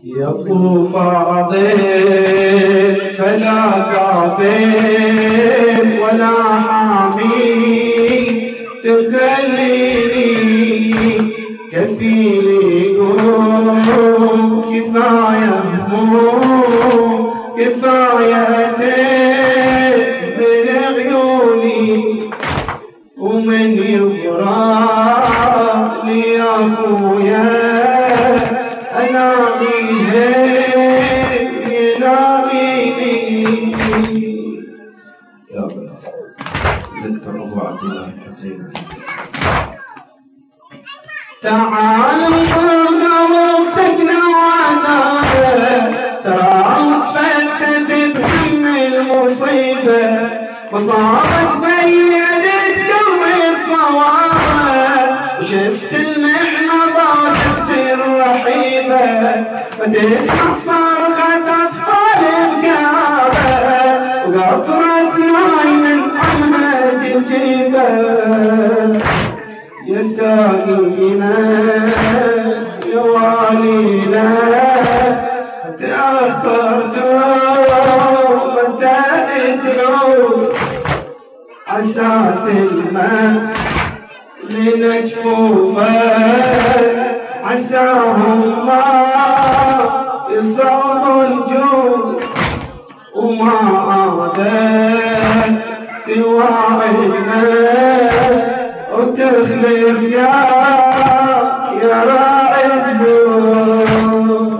يا ابو فاضل فلا كاذب ولا حامي تخليني كفيلي قوم كفاية هموم كفاية من عيوني ومن يقرأ لي يا ابويا يا رب نذكر أبو عبد الله الحسين. تعالوا صرنا وصدنا وعنانا ترى فتت بهم المصيبة وصارت بين الدم الصواب وشفت المحنة ضاقت الرحيبة فتتحصر خد أطفال الكعبة وقطرت عين محمد الجبال يا ساقينا يا والينا تأخرت وانت تدعو عساس الماء لنجفوفا عساهم الله يصاب الجود وما عادت تواعدنا وتخلف يا راعي الجود.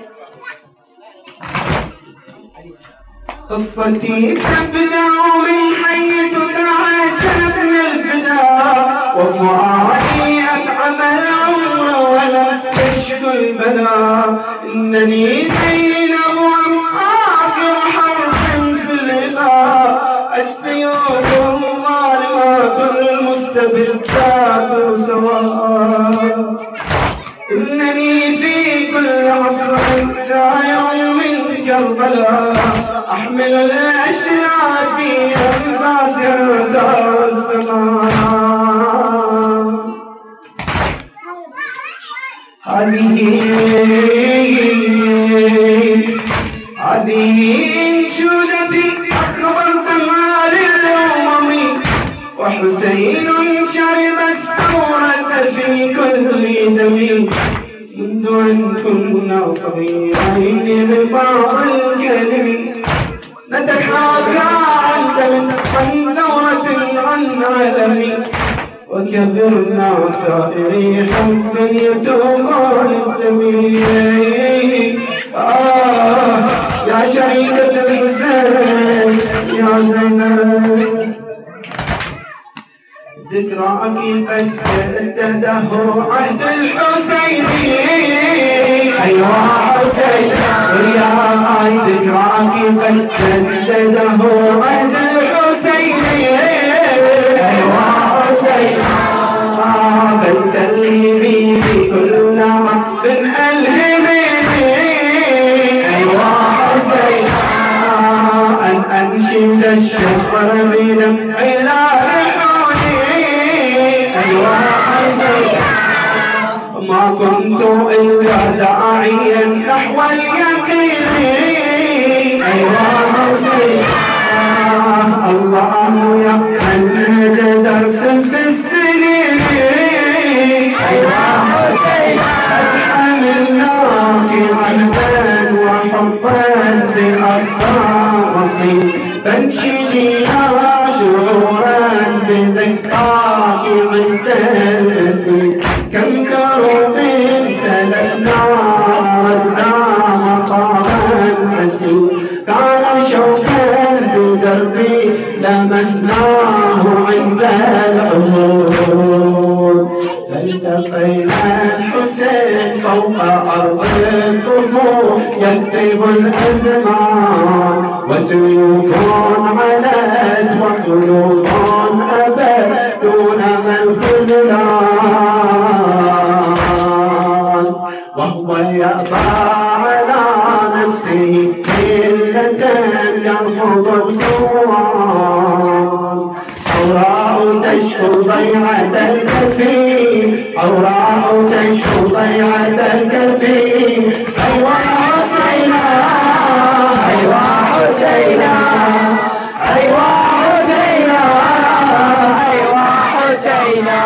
قصتي تبدأ من حيث دعت ابن الفداء وفؤادي أتعب العمر ولم تشكو البلاء إنني زينب آخر حرف في اللقاء السيوف الظالمات المستبدات سواء إنني في كل عصر سائر من كربلاء أحمل الأشلاء في أنفاس السماء. هذه انشودتي أخبرت مال الأمم وحسين شرب الثورة في كل دم منذ أن كنا صغيرين ببعض الكلم نتحاكى عن ثورة عن عالم وكبرنا سائري حبا يتوب الجميع. يا شهيدة الحسين يا زينب ذكراك قد جدده عهد الحسين. أيها حسين يا ذكراك قد جدده عهد الحسين. أيها حسين بنت اللي كل عقد ألهمني. أيها حسين أن أنشد الشفر من خلال ما كنت إلا داعيا نحو اليقين. أيها حسين الله يقبل درس في السنين. أيها حسين أتحملناك عهدا وحبا بأطفالي فانشدي يا شعورا بذكراك عند الأسير. كم كرب سلكنا ردنا مقاما حسين كان شوقا بدربي لمسناه عند العمود. فالتقينا الحسين فوق أرض الكفور يكتب الأزمان وسيوف علت وقلوب أبد دون من خذلان. وهو يأبى على نفسه إلة يرفض الصوان. حوراء تشكو ضيعة الكفين حوراء تشكو ضيعة الكفين. حسينا أيوا حسينا أيوا حسينا أيوا حسينا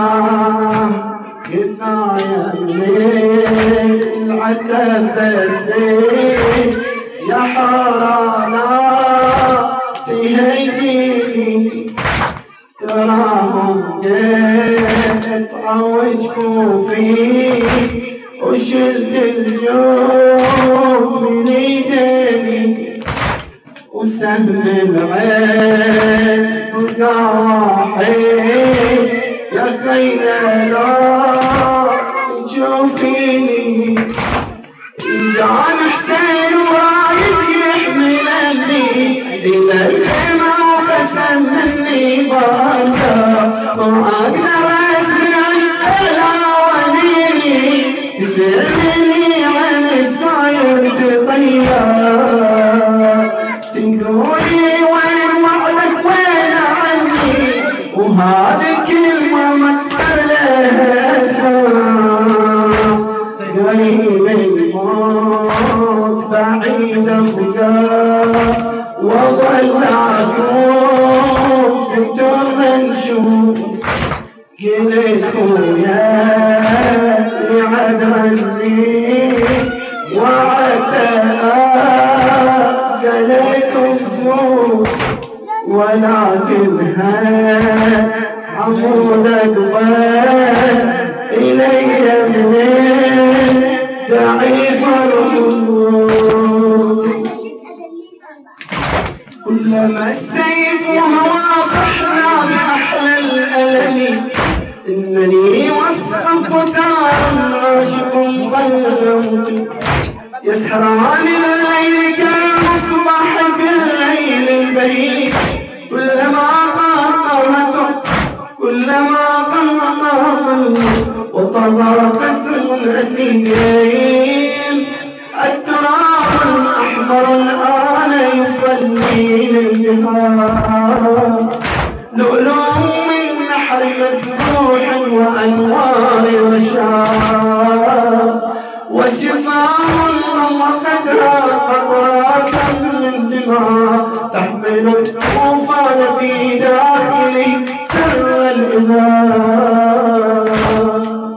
كفاية الليل عتب الزين يا حرانا في هيدي تراهم قطعوا فيه وشلت الجوف من ايديني وسهم العين وقاحي يا خينا لا تشوفيني جان حسين وايد يحملني الى الخيمة وقسم مني بركة ما اقدر اسمع الاوانيني تسألني عن الصاير تطير تنقولي وين وعدك وين عني وهذه كلمة ما تقدر لها قريب الموت بعيد الفقار وظل عدوم ستر منشوف قلتكم يا عدلي وعتاء قلتكم زور ولا تنهى عمود أكبر إلي منين ضعيف الروح كلما السيف ومواقعنا بأحلى الألم إنني وصفت عاشق غيرت يسهران الليل كالمصباح في الليل البريد كلما قامت وطرقت الأثنين التراب الأحمر الآن يصلي للجهاد لؤلؤ من نحر مذبوح وأنوار رشاد وشفاء غمقتها قطرات من دماء تحمل الطوفان في داخلي سر الإله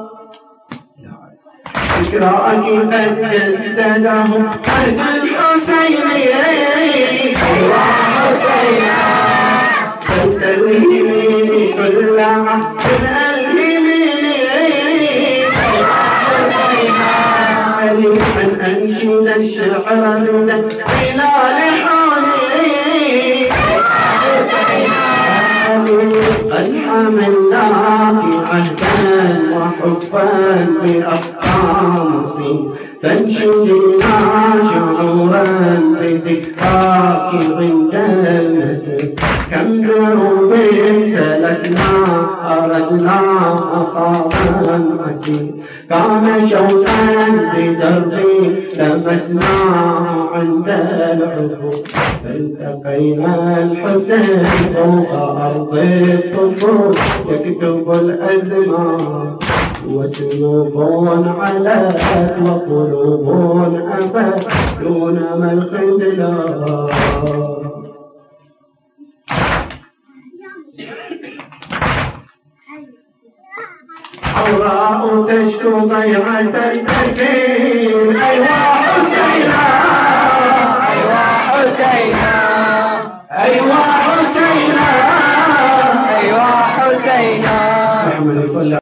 ذكراك قد جدده قلب الحسين أيوا حسينا أنت اليمين كل عهد اليمين أيوا حسينا علي أن أنشد الشعر من خلال حالي قد حملناك عهدا وحبا بأقامصي فانشدنا شعورا بذكراك عند النسل كم دروب سلكنا أردنا أخاذا عسير كان شوقا بدربي لمسناه عند الحبوب فالتقينا الحسين فوق أرض الطفول يكتب الأزمان وسيوف علت وقلوب أبت دون ما الخذلان حوراء تشكو ضيعة التكين أيوا حسينا أيوا حسينا أيوا حسينا أيوا حسينا